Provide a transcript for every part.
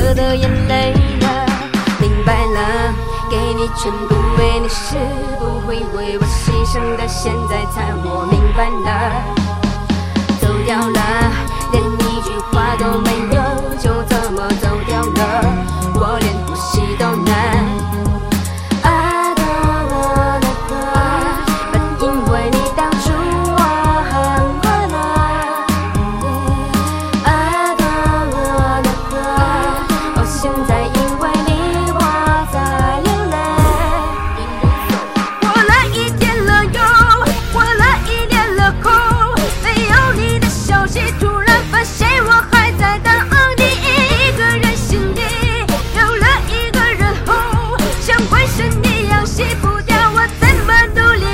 色的眼泪了。明白了，给你全部为你是不会为我牺牲的，现在才我明白了。走掉了，连一句话都没有，就这么走掉了，我连呼吸都难。I don't wanna cry， 但因为你当初我很快乐。I don't wanna cry， 哦，现在因为你我在流泪。过了一天了又，过了一年了后，没有你的消息，突然发现我还在等你。一个人心里有了一个人后，像浑身一样洗不掉，我怎么努力？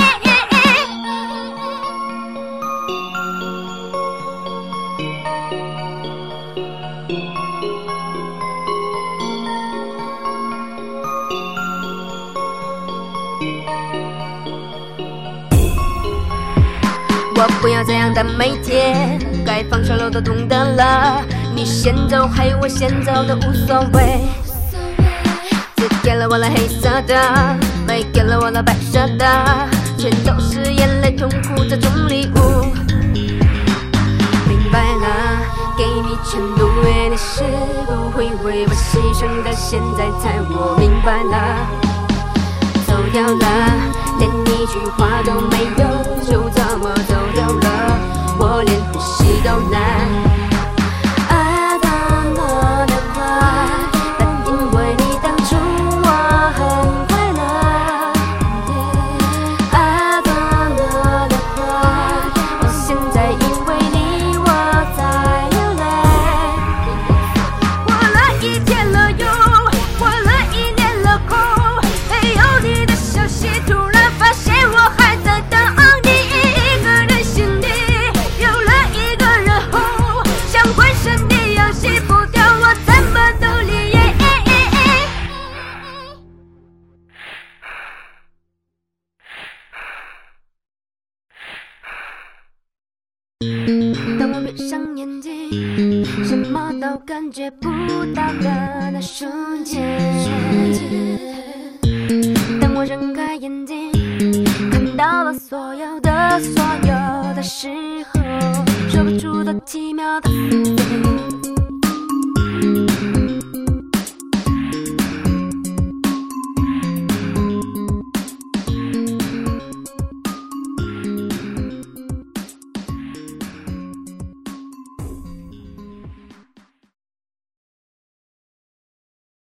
我不要这样的每天，该放手了都懂得了。你先走还有我先走都无所谓，只给了我了黑色的，没给了我了白色的，全都是眼泪痛苦这种礼物。明白了，给你全部为你是不会为我牺牲的，现在才我明白了。走掉了，连一句话都没有，就这么走掉了，我连呼吸都难。I don't wanna cry， 但因为你当初我很快乐。I don't wanna cry， 我现在因为你我在流泪。过了一天了又，过了一年了后，没有你的消息，突然发现我还在等你。一个人心里有了一个人后，像浑身一样洗不掉，我怎么努力？当我闭上眼睛，什么都感觉不到的那瞬间，当我睁开眼睛，看到了所有的时候，说不出的奇妙的滋味。